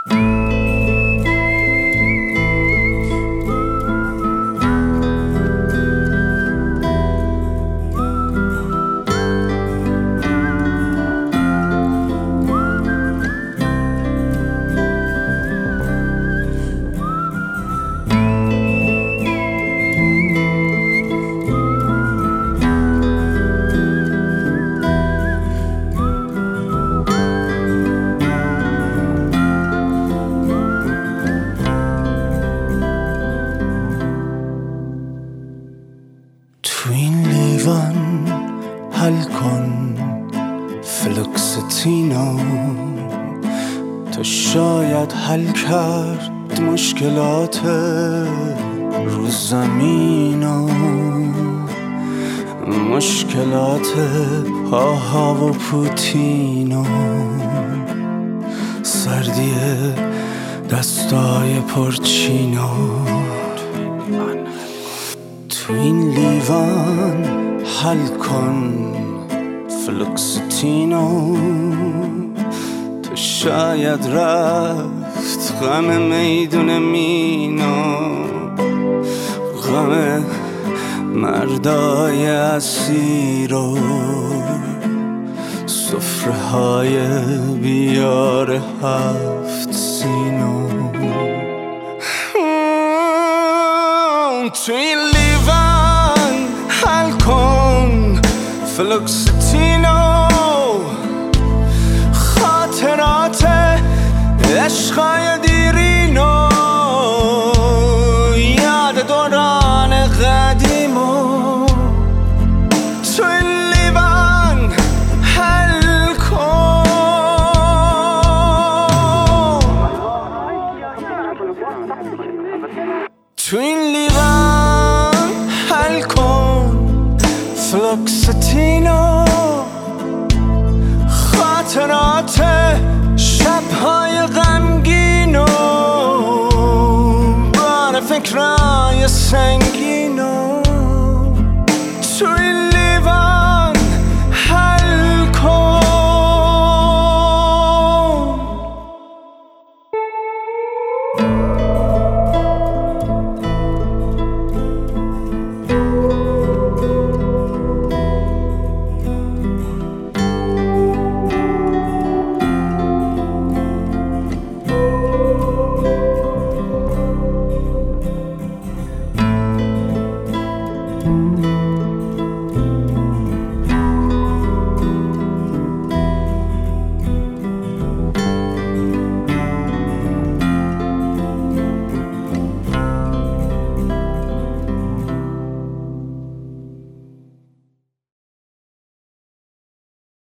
تو این لیوان حل کن فلوکستینو، تو شاید حل کرد مشکلات رو زمینو، مشکلات هاها و پوتینو، سردی دستای پرچینو. تو این لیوان حل کن فلوکستینو، تو شاید رفت غم میدون مینو، غم مردای اسیر و سفره های بیار هفت سینو. تو این لیوان حل کن فلوکستینو، خاطرات عشقای دیرینو، یاد دوران قدیمو. تو این لیوان حل کن. تو این لیوان حل کن فلوکستینو، خاطرات شبهای غمگینو، بار فکرای سنگ